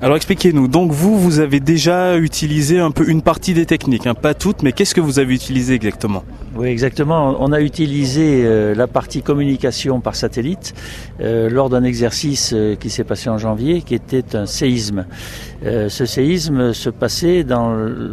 Alors expliquez-nous, donc vous avez déjà utilisé un peu une partie des techniques, pas toutes, mais qu'est-ce que vous avez utilisé exactement? Oui, exactement. On a utilisé la partie communication par satellite lors d'un exercice qui s'est passé en janvier, qui était un séisme. Ce séisme se passait dans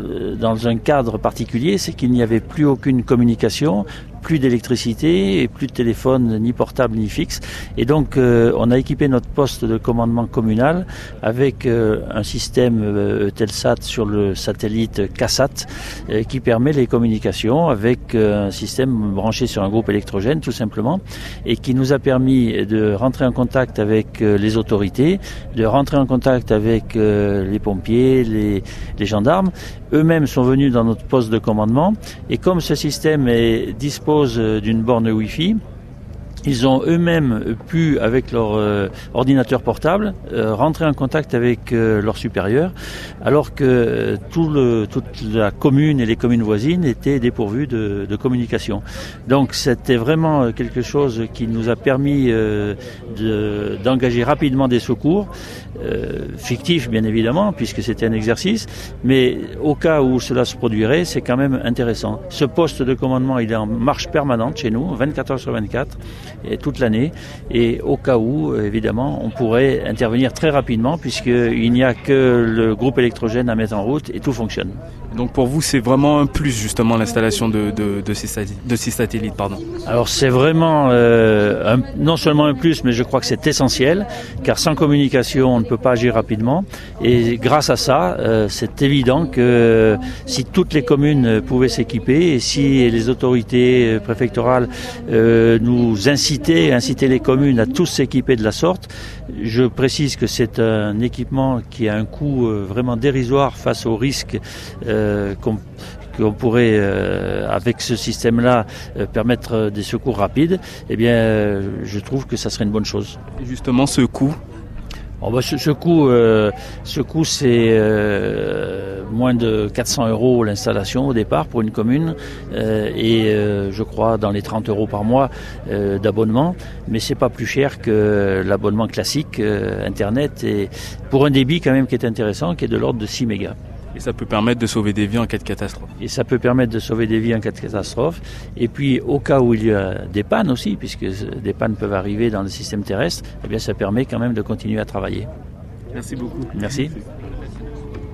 un cadre particulier, c'est qu'il n'y avait plus aucune communication, plus d'électricité et plus de téléphone ni portable ni fixe. Et donc on a équipé notre poste de commandement communal avec un système Eutelsat sur le satellite KASAT qui permet les communications avec un système branché sur un groupe électrogène tout simplement, et qui nous a permis de rentrer en contact avec les autorités, de rentrer en contact avec les pompiers, les gendarmes. Eux-mêmes sont venus dans notre poste de commandement, et comme ce système dispose d'une borne Wi-Fi, ils ont eux-mêmes pu, avec leur ordinateur portable, rentrer en contact avec leurs supérieurs, alors que toute la commune et les communes voisines étaient dépourvues de communication. Donc c'était vraiment quelque chose qui nous a permis d'engager rapidement des secours, fictifs bien évidemment, puisque c'était un exercice, mais au cas où cela se produirait, c'est quand même intéressant. Ce poste de commandement, il est en marche permanente chez nous, 24 heures sur 24, et toute l'année, et au cas où, évidemment, on pourrait intervenir très rapidement, puisqu'il n'y a que le groupe électrogène à mettre en route et tout fonctionne. Donc pour vous, c'est vraiment un plus justement l'installation de ces satellites. Alors c'est vraiment non seulement un plus, mais je crois que c'est essentiel, car sans communication, on ne peut pas agir rapidement. Et grâce à ça, c'est évident que si toutes les communes pouvaient s'équiper, et si les autorités préfectorales nous incitaient les communes à tous s'équiper de la sorte, je précise que c'est un équipement qui a un coût vraiment dérisoire face aux risques qu'on pourrait, avec ce système-là, permettre des secours rapides. Eh bien, je trouve que ça serait une bonne chose. Et justement, ce coût? Ce coût, c'est moins de 400 € l'installation au départ pour une commune, et je crois dans les 30 € par mois d'abonnement, mais c'est pas plus cher que l'abonnement classique Internet, et pour un débit quand même qui est intéressant, qui est de l'ordre de 6 mégas. Et ça peut permettre de sauver des vies en cas de catastrophe. Et puis, au cas où il y a des pannes aussi, puisque des pannes peuvent arriver dans le système terrestre, eh bien, ça permet quand même de continuer à travailler. Merci beaucoup. Merci.